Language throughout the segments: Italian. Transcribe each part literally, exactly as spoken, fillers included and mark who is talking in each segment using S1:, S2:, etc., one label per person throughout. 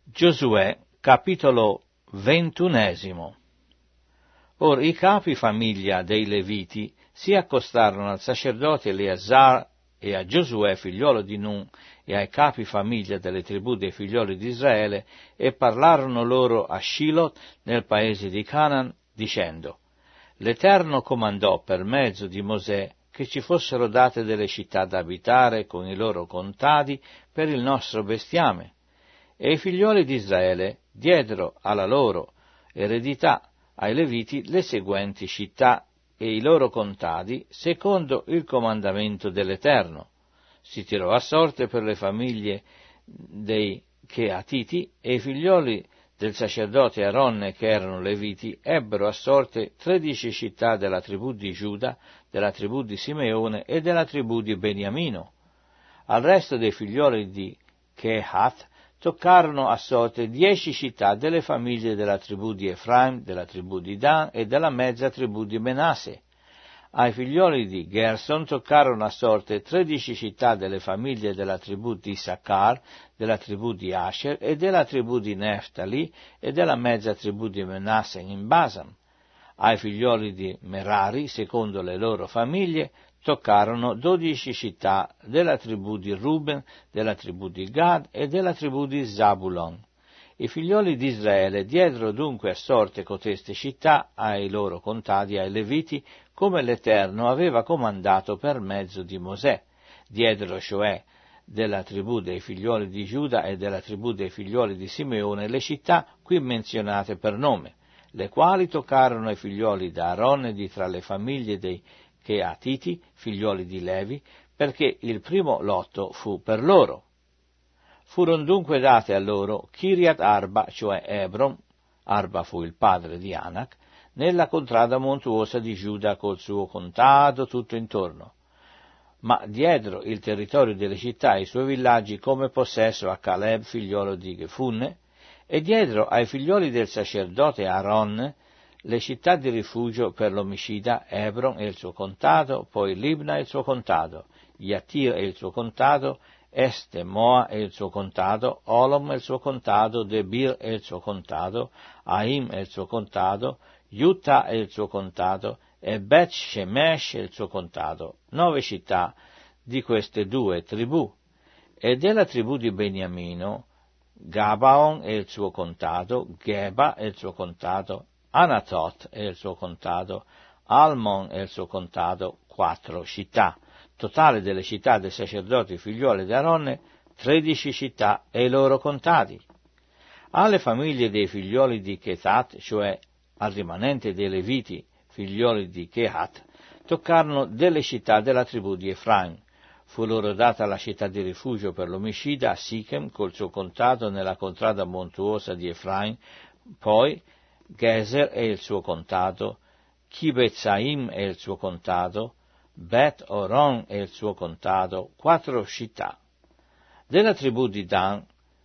S1: Giosuè, capitolo ventunesimo. Or i capi famiglia dei Leviti si accostarono al sacerdote Eleazar e a Giosuè, figliolo di Nun, e ai capi famiglia delle tribù dei figlioli di Israele, e parlarono loro a Shilot, nel paese di Canaan, dicendo: L'Eterno comandò per mezzo di Mosè che ci fossero date delle città da abitare con i loro contadi per il nostro bestiame. E i figlioli di Israele diedero alla loro eredità ai Leviti le seguenti città e i loro contadi secondo il comandamento dell'Eterno. Si tirò a sorte per le famiglie dei Cheatiti, e i figlioli del sacerdote Aronne, che erano Leviti, ebbero a sorte tredici città della tribù di Giuda, della tribù di Simeone e della tribù di Beniamino. Al resto dei figlioli di Chehat toccarono a sorte dieci città delle famiglie della tribù di Efraim, della tribù di Dan e della mezza tribù di Menasse. Ai figlioli di Gerson toccarono a sorte tredici città delle famiglie della tribù di Issachar, della tribù di Asher e della tribù di Neftali e della mezza tribù di Menasse in Basan. Ai figlioli di Merari, secondo le loro famiglie, toccarono dodici città della tribù di Ruben, della tribù di Gad e della tribù di Zabulon. I figlioli di Israele diedero dunque a sorte coteste città ai loro contadi, ai Leviti, come l'Eterno aveva comandato per mezzo di Mosè. Diedero cioè della tribù dei figlioli di Giuda e della tribù dei figlioli di Simeone le città qui menzionate per nome, le quali toccarono ai figlioli da Aaron di tra le famiglie dei Cheatiti, figlioli di Levi, perché il primo lotto fu per loro. Furono dunque date a loro Kiriat Arba, cioè Hebron, Arba fu il padre di Anak, nella contrada montuosa di Giuda col suo contado tutto intorno. Ma diedero il territorio delle città e i suoi villaggi come possesso a Caleb, figliolo di Gefunne, e diedero ai figlioli del sacerdote Aaron le città di rifugio per l'omicida, Hebron e il suo contado, poi Libna e il suo contado, Yattir e il suo contado, Este Moa e il suo contado, Olom e il suo contado, Debir e il suo contado, Aim e il suo contado, Utah e il suo contado, e Bet Shemesh e il suo contado, nove città di queste due tribù. E della tribù di Beniamino, Gabaon e il suo contado, Geba e il suo contado, Anatot e il suo contado, Almon e il suo contado, quattro città. Totale delle città dei sacerdoti figlioli di Aronne, tredici città e i loro contadi. Alle famiglie dei figlioli di Chetat, cioè al rimanente dei Leviti, figlioli di Chehat, toccarono delle città della tribù di Efraim. Fu loro data la città di rifugio per l'omicida a Sichem, col suo contado nella contrada montuosa di Efraim, poi Geser e il suo contado, Kibetzaim e il suo contado, Bet Oron e il suo contado, quattro città. Della tribù di Dan,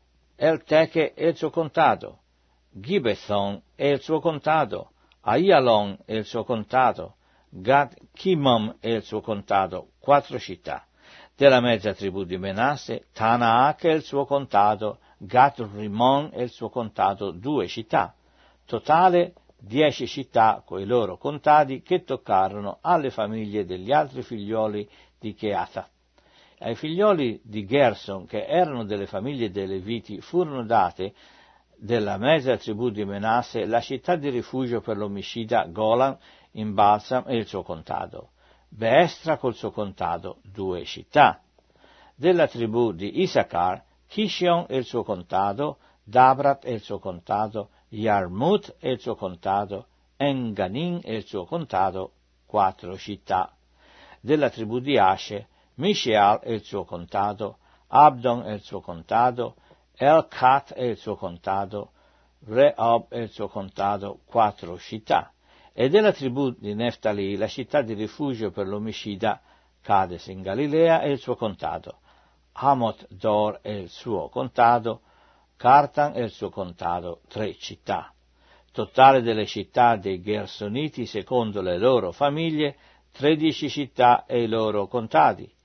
S1: El-Teche e il suo contado, Gibethon e il suo contado, Aialon e il suo contado, Gad Kimom e il suo contado, quattro città. Della mezza tribù di Menasse, Tanaak e il suo contado, Gat Rimon e il suo contado, due città. Totale dieci città coi loro contadi che toccarono alle famiglie degli altri figlioli di Cheata. Ai figlioli di Gerson, che erano delle famiglie dei Leviti, furono date della mezza tribù di Menasse la città di rifugio per l'omicida Golan in Balsam e il suo contado, Beestra col suo contado, due città. Della tribù di Issachar, Kishion e il suo contado, Dabrat e il suo contado, Yarmut e il suo contado, Enganin e il suo contado, quattro città. Della tribù di Ashe, Misheal e il suo contado, Abdon e il suo contado, El-Kat e il suo contado, Rehob e il suo contado, quattro città. E della tribù di Neftali la città di rifugio per l'omicida, Cades in Galilea e il suo contado, Hamot Dor e il suo contado, Cartan e il suo contado, tre città. Totale delle città dei Gersoniti, secondo le loro famiglie, tredici città e i loro contadi.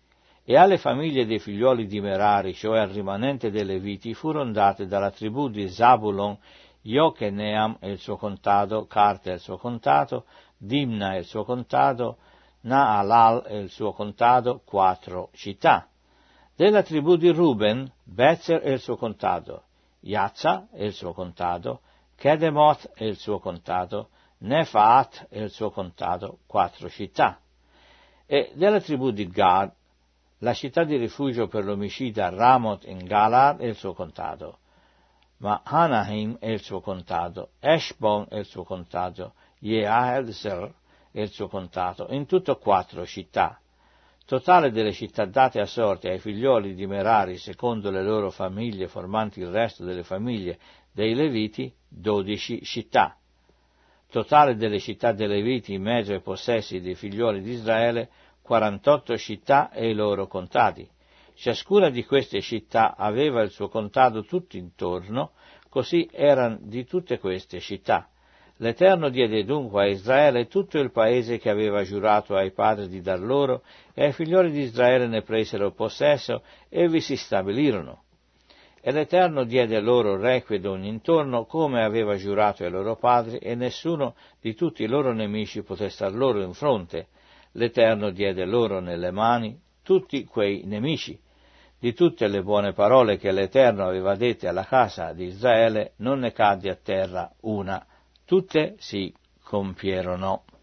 S1: E alle famiglie dei figlioli di Merari, cioè al rimanente dei Leviti, furono date dalla tribù di Zabulon Iocheneam e il suo contado, Carte e il suo contado, Dimna e il suo contado, Naalal e il suo contado, quattro città. Della tribù di Ruben, Bezer e il suo contado, Yazza e il suo contado, Kedemoth e il suo contado, Nefaat e il suo contado, quattro città. E della tribù di Gad, la città di rifugio per l'omicida Ramoth in Galad e il suo contado, Mahanaim e il suo contado, Eshbon e il suo contado, Jehazer e il suo contado, in tutto quattro città. Totale delle città date a sorte ai figlioli di Merari secondo le loro famiglie formanti il resto delle famiglie dei Leviti, dodici città. Totale delle città dei Leviti in mezzo ai possessi dei figlioli di Israele, quarantotto città e i loro contadi. Ciascuna di queste città aveva il suo contado tutto intorno, così erano di tutte queste città. L'Eterno diede dunque a Israele tutto il paese che aveva giurato ai padri di dar loro, e ai figlioli di Israele ne presero possesso e vi si stabilirono. E l'Eterno diede loro requie d'ogni intorno, come aveva giurato ai loro padri, e nessuno di tutti i loro nemici poté star loro in fronte. L'Eterno diede loro nelle mani tutti quei nemici. Di tutte le buone parole che l'Eterno aveva dette alla casa di Israele, non ne cadde a terra una. Tutte si compierono.